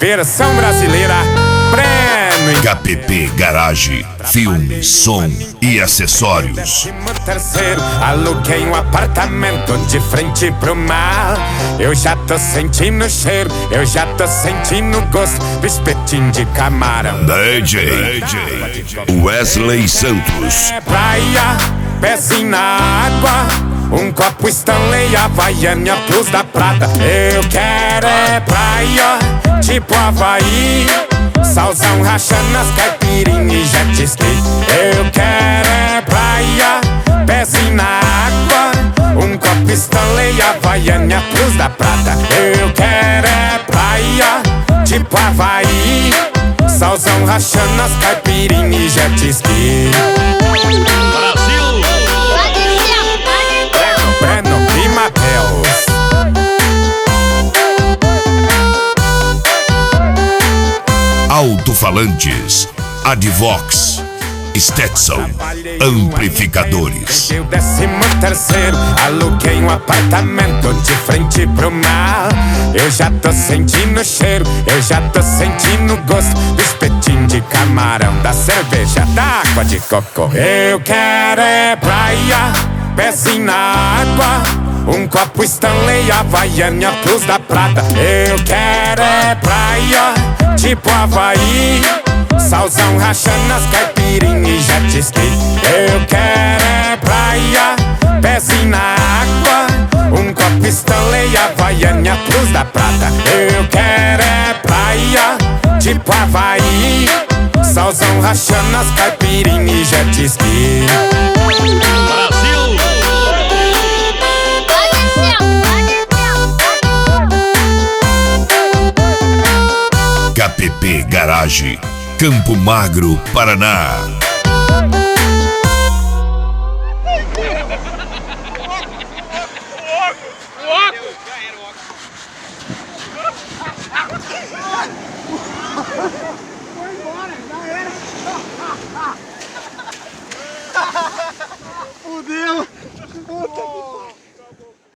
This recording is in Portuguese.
versão brasileira, Breno. KPP Garage, filme, som e acessórios. 13º, aluguei um apartamento de frente pro mar. Eu já tô sentindo o cheiro, eu já tô sentindo o gosto do espetinho de camarão. DJ Wesley Santos. Praia, pezinho na água, um copo Stanley, Havaiana Plus da Prata. Eu quero é praia, tipo Havaí, salzão rachando as caipirinhas e jet ski. Eu quero é praia, pezinho na água, um copo Stanley, Havaiana Plus da Prata. Eu quero é praia, tipo Havaí, salzão rachando as caipirinhas e jet ski. Breno e Matheus. Alto-falantes, Advox, Stetson, amplificadores. Eu 13º, aluguei um apartamento de frente pro mar. Eu já tô sentindo o cheiro, eu já tô sentindo o gosto do espetinho de camarão, da cerveja, da água de coco. Eu quero é praia, pezinho na água, um copo Stanley, Havaiana Plus da Prata. Eu quero é praia, tipo Havaí, salzão rachando as caipirinhas e jet ski. Eu quero é praia, pezinho na água, um copo Stanley, Havaiana Plus da Prata. Eu quero é praia, tipo Havaí, salzão rachando as caipirinhas e jet ski. KPP Garage, Campo Magro, Paraná.